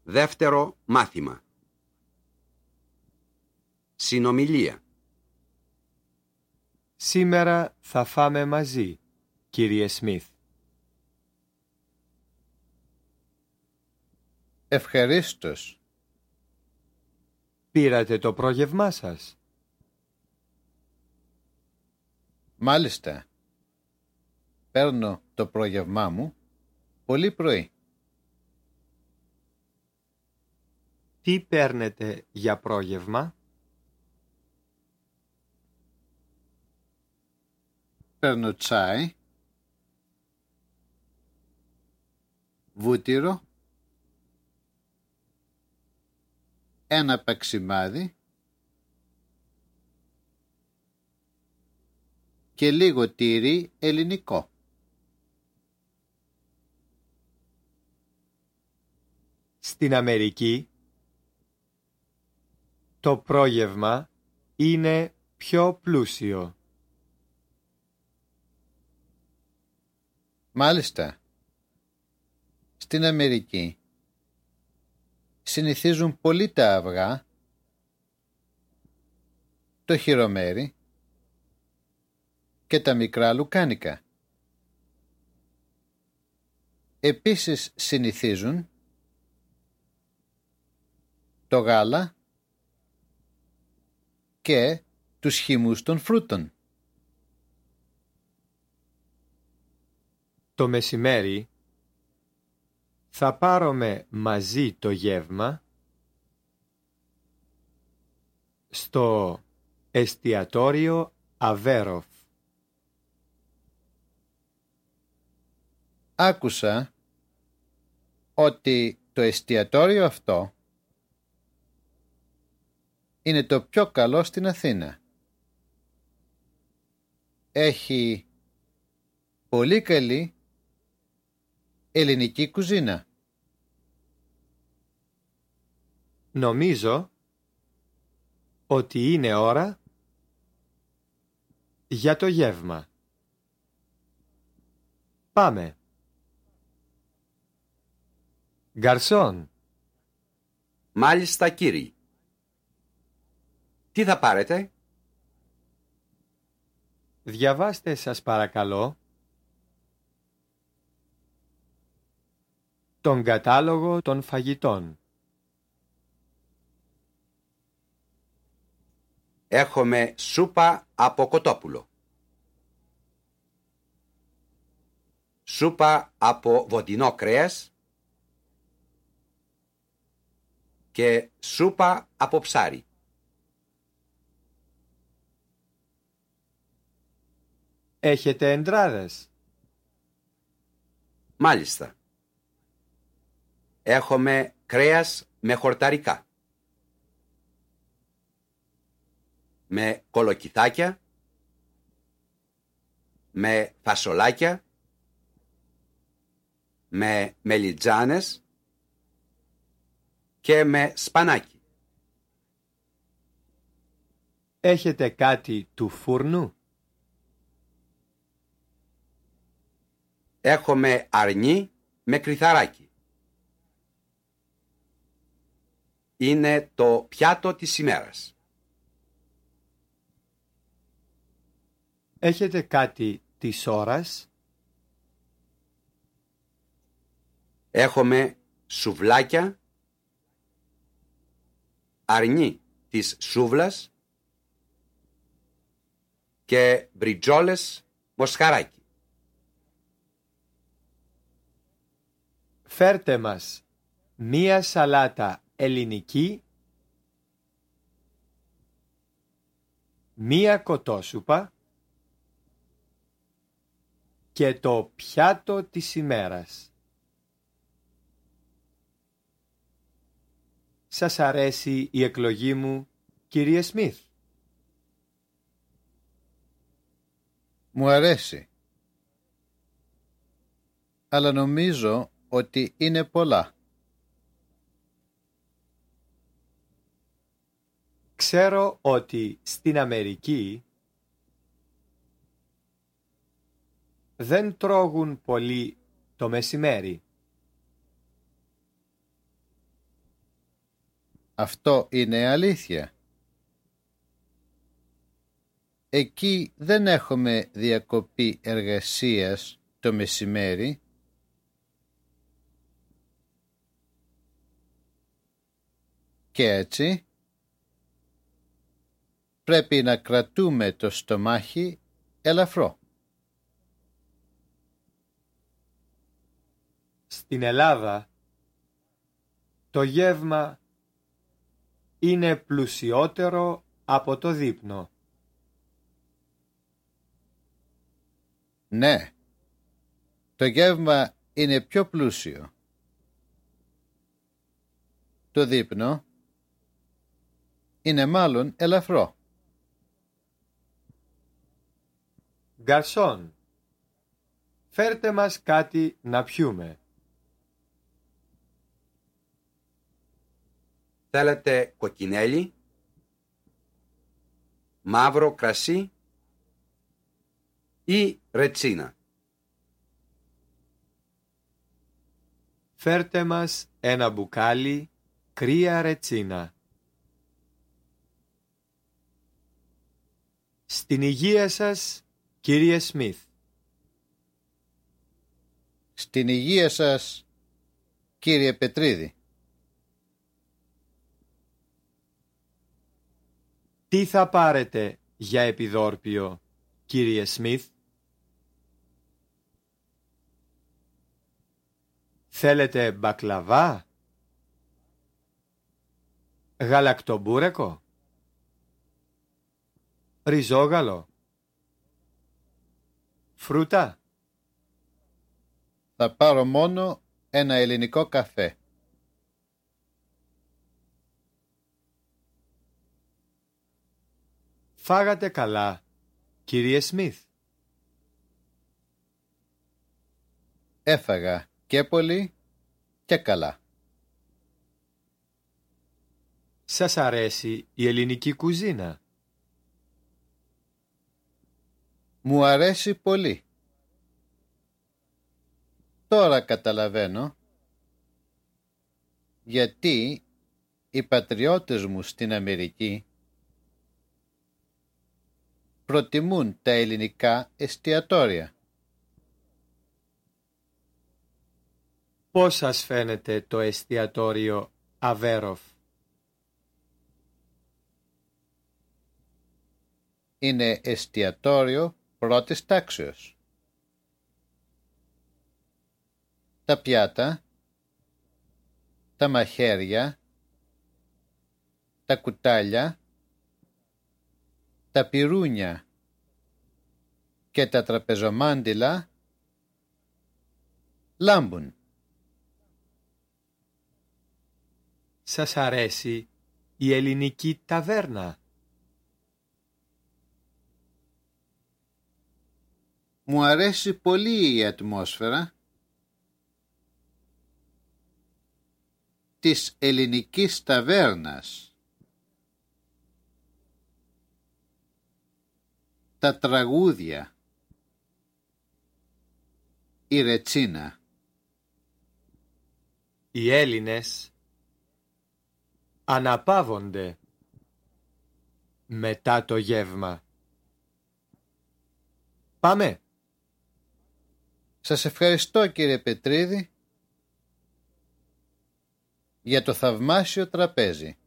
Δεύτερο μάθημα. Συνομιλία. Σήμερα θα φάμε μαζί, κύριε Σμιθ. Ευχαρίστως. Πήρατε το πρόγευμά σας? Μάλιστα. Παίρνω το πρόγευμά μου πολύ πρωί. Τι παίρνετε για πρόγευμα? Παίρνω τσάι, βούτυρο, ένα παξιμάδι και λίγο τυρί ελληνικό. Στην Αμερική το πρόγευμα είναι πιο πλούσιο. Μάλιστα. Στην Αμερική συνηθίζουν πολύ τα αυγά, το χειρομέρι και τα μικρά λουκάνικα. Επίσης συνηθίζουν το γάλα και τους χυμούς των φρούτων. Το μεσημέρι θα πάρουμε μαζί το γεύμα στο εστιατόριο Αβέροφ. Άκουσα ότι το εστιατόριο αυτό είναι το πιο καλό στην Αθήνα. Έχει πολύ καλή ελληνική κουζίνα. Νομίζω ότι είναι ώρα για το γεύμα. Πάμε. Γκαρσόν. Μάλιστα, κύριε. Τι θα πάρετε? Διαβάστε σας παρακαλώ τον κατάλογο των φαγητών. Έχουμε σούπα από κοτόπουλο. Σούπα από βοντινό κρέας και σούπα από ψάρι. Έχετε εντράδες? Μάλιστα. Έχουμε κρέας με χορταρικά, με κολοκυθάκια, με φασολάκια, με μελιτζάνες και με σπανάκι. Έχετε κάτι του φούρνου? Έχουμε αρνί με κρυθαράκι. Είναι το πιάτο της ημέρας. Έχετε κάτι της ώρας? Έχουμε σουβλάκια, αρνί της σούβλας και μπριτζόλες μοσχαράκι. Φέρτε μας μία σαλάτα ελληνική, μία κοτόσουπα και το πιάτο της ημέρας. Σας αρέσει η εκλογή μου, κύριε Σμιθ? Μου αρέσει. Αλλά νομίζω ότι είναι πολλά. Ξέρω ότι στην Αμερική δεν τρώγουν πολύ το μεσημέρι. Αυτό είναι αλήθεια. Εκεί δεν έχουμε διακοπή εργασίας το μεσημέρι. Και έτσι πρέπει να κρατούμε το στομάχι ελαφρό. Στην Ελλάδα το γεύμα είναι πλουσιότερο από το δείπνο. Ναι, το γεύμα είναι πιο πλούσιο. Το δείπνο είναι μάλλον ελαφρό. Γκαρσόν, φέρτε μας κάτι να πιούμε. Θέλετε κοκκινέλι, μαύρο κρασί ή ρετσίνα? Φέρτε μας ένα μπουκάλι κρύα ρετσίνα. Στην υγεία σας, κύριε Σμιθ. Στην υγεία σας, κύριε Πετρίδη. Τι θα πάρετε για επιδόρπιο, κύριε Σμιθ? Θέλετε μπακλαβά? Γαλακτομπούρεκο? Ριζόγαλο? Φρούτα? Θα πάρω μόνο ένα ελληνικό καφέ. Φάγατε καλά, κύριε Σμιθ? Έφαγα και πολύ και καλά. Σας αρέσει η ελληνική κουζίνα? Μου αρέσει πολύ. Τώρα καταλαβαίνω γιατί οι πατριώτες μου στην Αμερική προτιμούν τα ελληνικά εστιατόρια. Πώς σας φαίνεται το εστιατόριο Αβέροφ? Είναι εστιατόριο πρώτης τάξεως. Τα πιάτα, τα μαχαίρια, τα κουτάλια, τα πυρούνια και τα τραπεζομάντιλα λάμπουν. Σας αρέσει η ελληνική ταβέρνα? Μου αρέσει πολύ η ατμόσφαιρα της ελληνικής ταβέρνας. Τα τραγούδια, η ρετσίνα. Οι Έλληνες αναπαύονται μετά το γεύμα. Πάμε! Σας ευχαριστώ, κύριε Πετρίδη, για το θαυμάσιο τραπέζι.